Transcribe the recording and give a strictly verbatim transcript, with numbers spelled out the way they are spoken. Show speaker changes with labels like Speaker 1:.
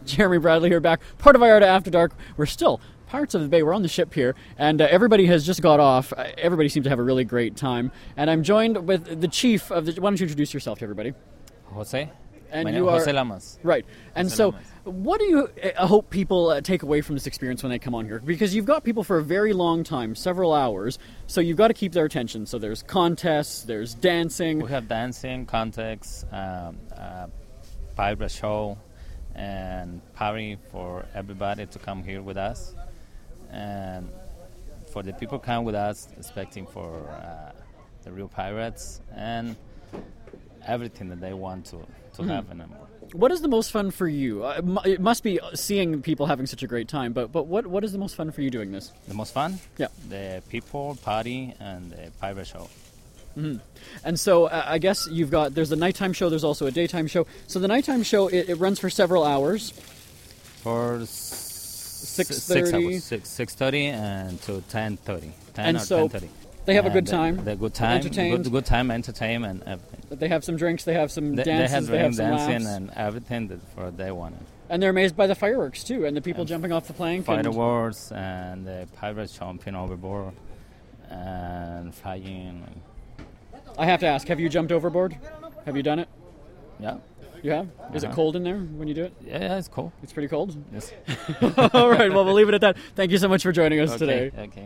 Speaker 1: Jeremy Bradley here, back part of I A R T A After Dark. We're still Pirates of the Bay. We're on the ship here, and uh, everybody has just got off. Uh, everybody seems to have a really great time, and I'm joined with the chief of the. Why don't you introduce yourself to everybody?
Speaker 2: Jose.
Speaker 1: And
Speaker 2: My
Speaker 1: you
Speaker 2: name
Speaker 1: are
Speaker 2: Jose Lamas.
Speaker 1: Right. And
Speaker 2: Jose
Speaker 1: so,
Speaker 2: Lamas.
Speaker 1: what do you uh, hope people uh, take away from this experience when they come on here? Because you've got people for a very long time, several hours, so you've got to keep their attention. So there's contests, there's dancing.
Speaker 2: We have dancing, contests, um, uh, pirate show, and party for everybody to come here with us. And for the people come with us, expecting for uh, the real pirates and everything that they want to, to mm-hmm. have in them.
Speaker 1: What is the most fun for you? Uh, it must be seeing people having such a great time, but but what what is the most fun for you doing this?
Speaker 2: The most fun?
Speaker 1: Yeah.
Speaker 2: The people, party, and the pirate show.
Speaker 1: Mm-hmm. And so uh, I guess you've got, there's a nighttime show, there's also a daytime show. So the nighttime show, it, it runs for several hours.
Speaker 2: For s-
Speaker 1: six
Speaker 2: thirty.
Speaker 1: thirty.
Speaker 2: Six, six, six thirty and to ten thirty. ten
Speaker 1: And
Speaker 2: or
Speaker 1: so
Speaker 2: ten thirty.
Speaker 1: they have a
Speaker 2: And
Speaker 1: good
Speaker 2: the-
Speaker 1: time.
Speaker 2: The good time.
Speaker 1: Entertained.
Speaker 2: Good, good time, entertainment, everything.
Speaker 1: They have some drinks, they have some
Speaker 2: They, they
Speaker 1: dances,
Speaker 2: have
Speaker 1: they have some
Speaker 2: dancing
Speaker 1: laughs.
Speaker 2: and everything that for they want.
Speaker 1: And they're amazed by the fireworks, too, and the people
Speaker 2: And
Speaker 1: jumping off the plank. and-
Speaker 2: Fireworks and the pirates jumping overboard and flying.
Speaker 1: I have to ask, have you jumped overboard? Have you done it?
Speaker 2: Yeah.
Speaker 1: You have? Is it
Speaker 2: Uh-huh.
Speaker 1: cold in there when you do it?
Speaker 2: Yeah, yeah, it's cool.
Speaker 1: It's pretty cold?
Speaker 2: Yes.
Speaker 1: All right, well, we'll leave it at that. Thank you so much for joining us
Speaker 2: Okay,
Speaker 1: today.
Speaker 2: okay.